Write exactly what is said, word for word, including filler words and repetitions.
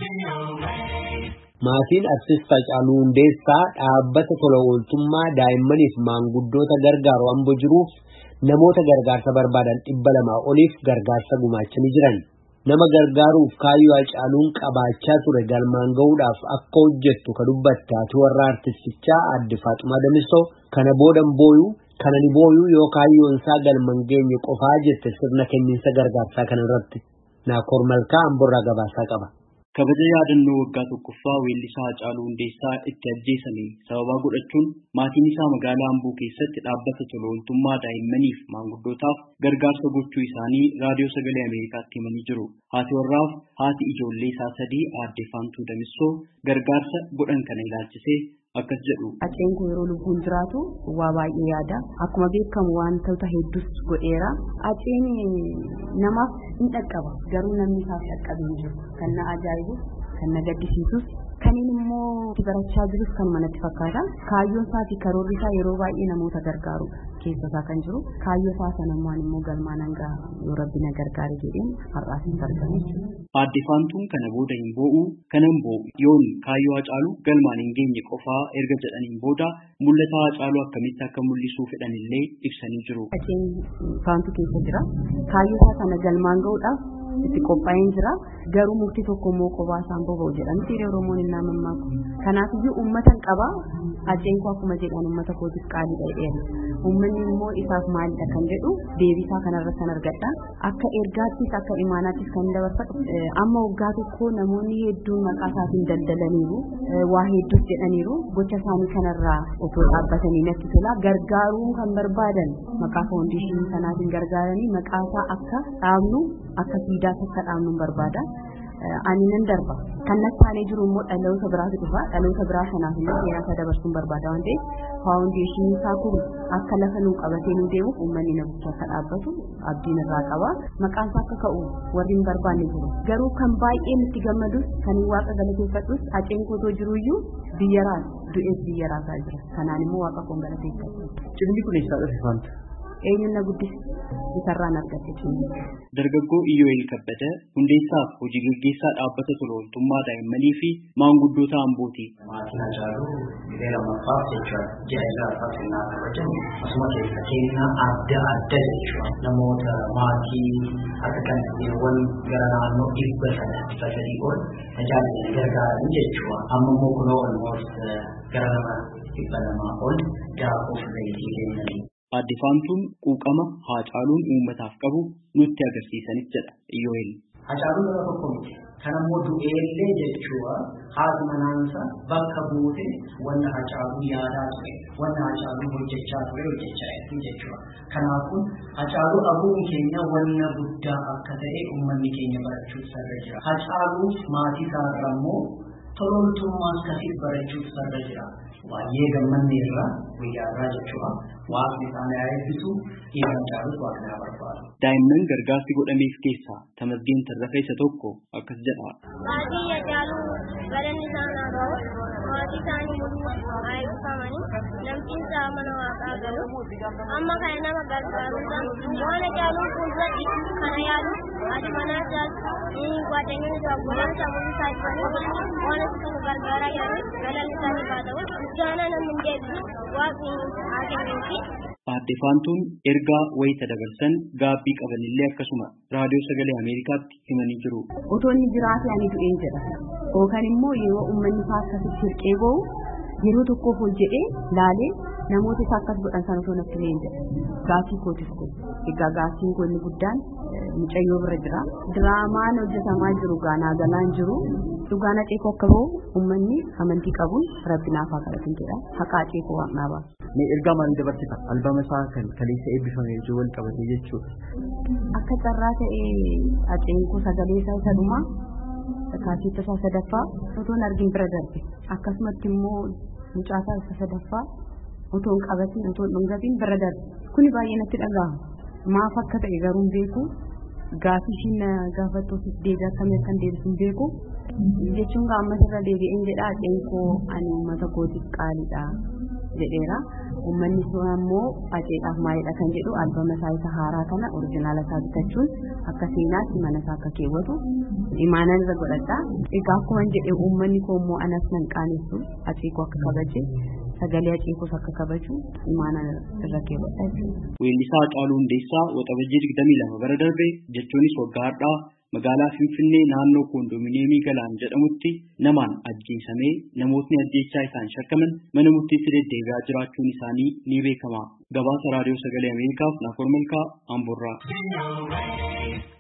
Maatiin artist Haacaaluu Hundeessaa dhaabbata tola ooltummaa daa'immaniif maanguddoota gargaaru Amboo jiruuf namoota gargaarsa barbaadan dhibba lamaa oliif gargaarsa gumaachanii jiran. Nama gargaaruuf kaayyoo Haacaaluun qabaachaa ture galmaan ga'uudhaaf akka hojjettu ka dubbatte haati warra artistichaa Aadde Faaxumaa Damisoo kana boodan booyuu kana ni booyuu yoo kaayyoon isaa galmaan geenye qofaa jette sirna kenniinsa gargaarsaa kanarratti. Naakoor Malkaa Amboorraa gabaasaa qaba. Kabaja yaadannoo waggaa tokkoffaa weellisaa Haacaaluu Hundeessaa itti ajjeesame sababaa godhachuun maatiin isaa magaalaa Amboo keessatti dhaabbata tola ooltummaa daa'immaniif maanguddootaaf gargaarsa gochuu isaanii raadiyoo sagalee Ameerikaatti himanii jiru. Haati warraaf haati ijoollee isaa sadii Aadde Faantuu Damisoo gargaarsa godhan kana ilaalchisee akkas jedhu. Haceen kun yeroo lubbuun jiraatu waa baay'ee yaada. Akkuma beekamu wantoota hedduus godheera. Haceen namaaf hin dhaqqaba. Garuu namni isaaf dhaqqabe hin jiru. Kan na ajaa'ibu, kan na gaddisiisus, kan inni immoo itti barachaa jirus kan manatti fakkaata. Kaayyoon isaa fi karoorri isaa yeroo baay'ee namoota gargaaru keessa isaa kan jiru. Kaayyoo isaa sanammaan immoo galmaan hanga yoo rabbi na gargaare jedheen har'aas hin argamu. Aadde Faantuun kana booda hin boo'u, kanan boo'u yoon kaayyoo Haacaaluu galmaan hin geenye qofaa erga jedhaniin booda mul'ata Haacaaluu akkamitti akka mul'isuu fedhan illee ibsanii jiru. Haceen Faantuu keessa jira. Kaayyoo isaa kana galmaan ga'uudhaaf itti qophaa'een jira. Garuu murtii tokko immoo qophaa isaan boba'u jedhamti Oromoon hin naamamaaku. Kanaaf iyyuu uummata qaba. Haceen koo akkuma jedhan uummata kootiif qaalii dheedheera. Uummanni immoo isaaf maalidha kan jedhu deebisaa kanarratti kan argadha. Akka ergaattis akka imaanaattis kan dabarfadhu amma waggaa tokko namoonni hedduun maqaa isaatiin daldalaniiru. Waa hedduus jedhaniiru. Gocha isaanii kanarraa otoo dhaabbatanii natti tola. Gargaaruu kan barbaadan maqaa foondeeshinii sanaatiin gargaaranii maqaa isaa akka dhaabnu akka siidaas akka dhaabnu barbaada. Ani nan darba. Kan natti jiru immoo dhaloota biraatu dhufa. Dhaloota biraa sanaaf illee seenaa isaa dabarsuun barbaada waan ta'eef faawundeeshinii isaa kun akka lafa nuu qabatee nu deemuuf uummanni na bukkee akka dhaabbatu abdiin irraa qaba. Maqaan isaa akka ka'u warri hin barbaanne jiru. Garuu kan baay'ee nutti gammadus kan waaqa galateeffadhus Haceen kootoo jiruyyuu biyyaraan du'ees biyyaraasaa jira. Kanaan immoo waaqa koon galateeffadhu. Cimni kun eessaa dhufe Faantu? Eenyuun na guddise isarraan argate cimni. Dargaggoo Iyyoo'el Kabbada Hundeessaaf hojii gaggeessaa dhaabbata tola ooltummaa daa'immanii fi maanguddoota Ambooti. Maatiin Haacaaluu biyya lammaffaaf jechuudha. Ji'a ja'affaaf innaa kabajamu asuma keessa kennaa adda adda jechuudha. Namoota maatii akka kantiiwwan gara naannoo dhibba sadii ol tajaajila gargaaran jechuudha. Amma immoo kunoo olmoos gara nama dhibba lamaa ol daakuuf zayitii kennanii. Aadde Faantuun quuqama Haacaaluun uummataaf qabu nutti agarsiisanis jedha Iyyoo'el. Haacaaluun nama tokko miti. Kan ammoo du'eellee jechuudha. Haati manaansa bakka buute wanta Haacaaluun yaadaa ture, wanta Haacaaluun hojjechaa ture hojjechaa jirti jechuudha. Kanaafuu Haacaaluu abuun keenya wanna guddaa akka ta'e uummanni keenya barachuuf sarara jira. Haacaaluuf maatii isaarraa immoo tola ooltummaa akkasiif barachuuf sarara jira. Waa'ee gammanne irraa guyyaarraa jechuudha. Waaqni isaan eebbisu dhiira Haacaaluus waaqni barbaadu. Daa'imman gargaarsi godhameef keessaa Tamasgeen Tarrafa isa tokko akkas jedha. Maatii Haacaaluu galanni isaan haa ga'u. Maatii isaanii mul'uu haa eebbifamanii namtiin isaa mana waaqaa galu. Amma kana nama gargaaruudhaan waan Haacaaluun fuulduratti kana yaadu ati manaa jaaltu waaqayyoon isaa golaan isaa mul'uu isaa jiranii waan akka nu gargaaraa yaadu galanni isaanii haa ta'u. Jaana namni hin deebisu waaqni haa kennuufi. Aadde Faantuun ergaa wayita dabarsan gaabbii qabanillee akkasuma raadiyoo sagalee Ameerikaatti himanii jiru. Otoo inni jiraate ani du'een jedha. Yookaan immoo yeroo uummanni isaa akkasitti hirqee ba'u yeroo tokkoof ol jedhee laalee namoota isaa akkas godhan sana osoo natti leen jedha. Gaafii kootis kun egaa gaafiin kun inni guddaan mucayyoo bira jira. Diraamaan hojjetamaa jiru gaanaa galaan jiru. Dhugaan Hacaaluu akka ba'u uummanni amantii qabuun rabbi naaf haa kadhatu jedha. Haqa Hacaaluu waaqnaa ba'a. Mee ergaa maalii dabarsita? Albama isaa kan kaleessa eebbifame ijoo wal qabatee jechuudha. Akka carraa ta'ee Hacaaluu sagalee isaa isa dhumaa kaasitta isaa sadaffaa otoon argin bira darbe. Akkasumatti immoo mucaasaa isa sadaffaa otoon qabatiin otoon dhungatiin bira darbe. Kuni baay'ee natti dhaga'ama. Maaf akka ta'e garuu hin beeku. Gaafii ishiin gaafattuuf deebii akkamii akkan deebisu hin beeku. Jechuun ammas irra deebi'een jedha Hacaaluu ani uummata kootiif qaaliidha jedheera. uummanni sun ammoo aceedhaaf maalidha kan jedhu albama isaa isa haaraa kana oriijinaala isaa bitachuun akka seenaatti mana isaa akka keewwatu imaanan irra godhadha. Egaa akkuma jedhe uummanni koo immoo anas nan qaanessu aceekoo akka kabaje sagalee aceekoos akka kabaju imaanan irra keewwadha jechuudha. Weellisaa Haacaaluu Hundeessaa waxabajjii digdamii lama bara darbe jechuunis waggaa har'aa magaalaa Finfinnee naannoo koondoominiyeemii Galaan jedhamutti namaan ajjeesamee namootni ajjeechaa isaan shakkaman mana murtiitti deddeebi'aa jiraachuun isaanii ni beekama. Gabaasa raadiyoo sagalee Ameerikaaf Naakoor Malkaa Amboorraa.